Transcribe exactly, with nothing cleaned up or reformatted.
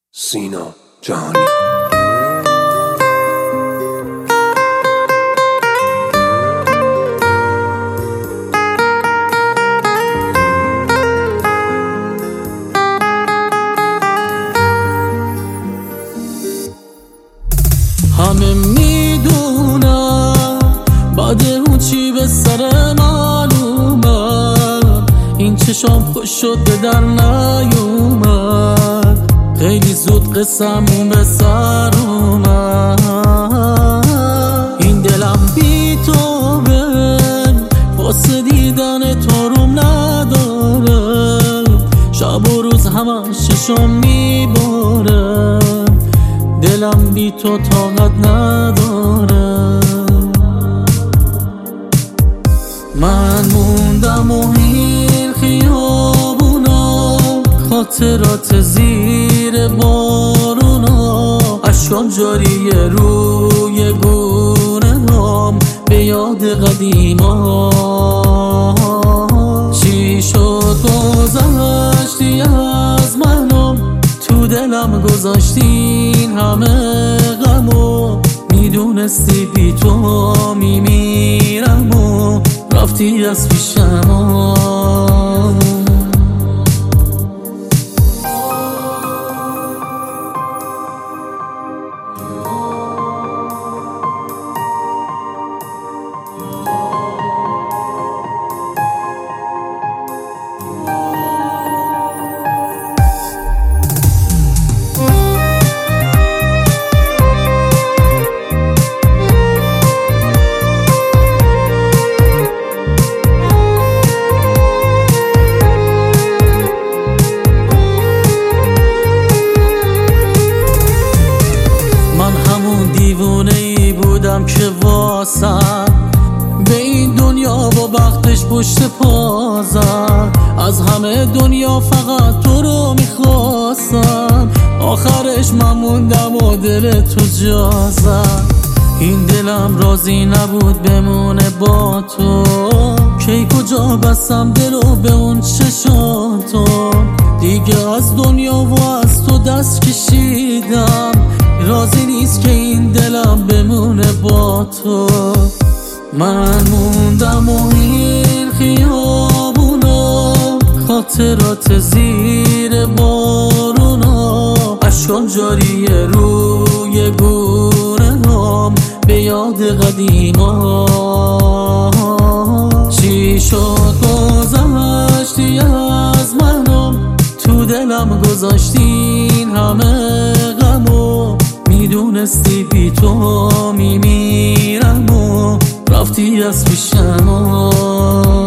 سینا جهانی. همه میدونم بعد اون چی به سر معلومم، این چشام خوش شد به در نیومد، خیلی زود قسمون به سر اومد. این دلم بی تو بن واسه دیدن تو روم نداره، شب و روز همش چشام میباره، دلم بی تو طاقت نداره. من موندم و این خیابونا، خاطرات زیر بارونا، اشکام جاریه روی گونه هام به یاد قدیما. چی شد گذشتی از منم، تو دلم گذاشتین همه غمو، میدونستی بی تو میمیرم و رفتی از پیشم. دیوونه‌ای بودم که واسم به این دنیا و بختش پشت پا زد، از همه دنیا فقط تو رو میخواستم، آخرش من موندم و دل تو جا زد. این دلم راضی نبود بمونه با تو، کی کجا بستم دلو به اون چشاتو، دیگه از دنیا و از تو دست کشیدم، راضی نیست که این دلم بمونه با تو. من موندم و این خیابونا، خاطرات زیر بارونا، اشکام جاریه روی گونه هام به یاد قدیما. چی شد گذشتی از منم، تو دلم گذاشتین همه غمو، میدونستی بی تو میمیرم و رفتی از پیشم.